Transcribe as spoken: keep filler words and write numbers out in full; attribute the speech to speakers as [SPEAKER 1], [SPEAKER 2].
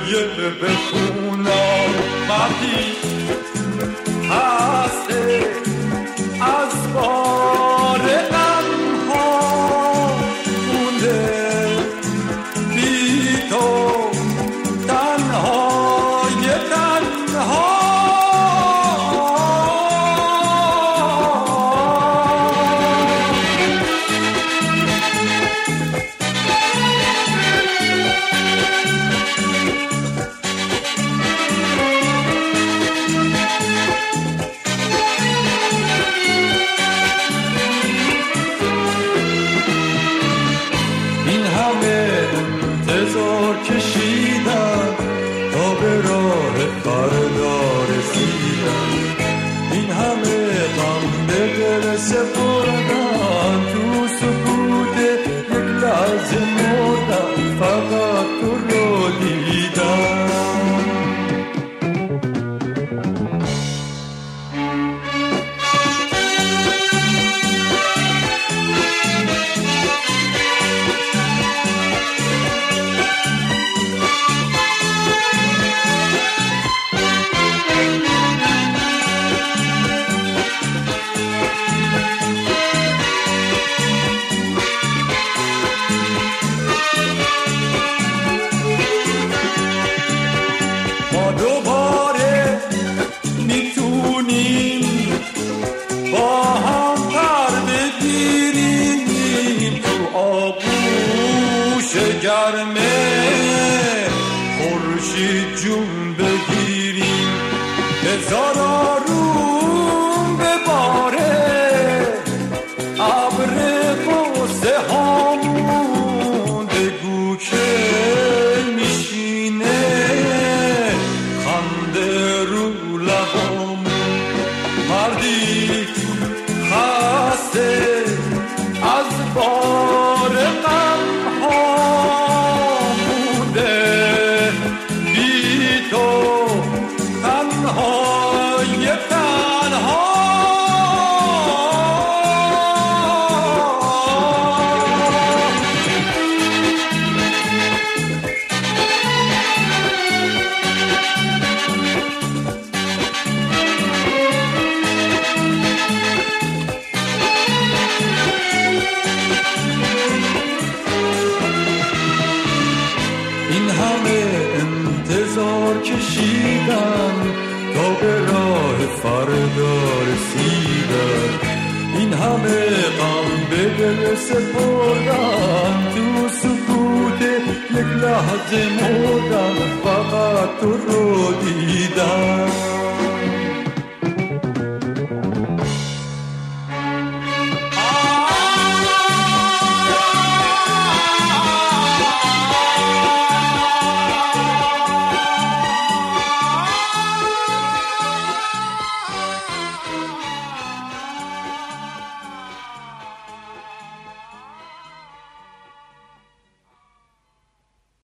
[SPEAKER 1] گریه بخونم. مردی هسته از بار غم‌ها مونده، بی تو تنهای تنها. کشیدم تا به راه فردا رسیدم، این همه غم به دل سپردم، تو سکوت یک لحظه مردم، فقط تو رو دیدم. ما دوباره میتونیم با هم پر بگیریم، تو آغوش گرمه خورشید جون بگیریم، هزار آروم بباره ابر قصه هامون، بگو که میشینه خنده رو لبامون. مردی خسته از بار غم‌ها مونده، بی تو تنهای تنها. این همه انتظار کشیدم تا به راه فردا رسیدم، این همه غم به دل سپردم، تو سکوت یک لحظه مردم، فقط تو رو دیدم.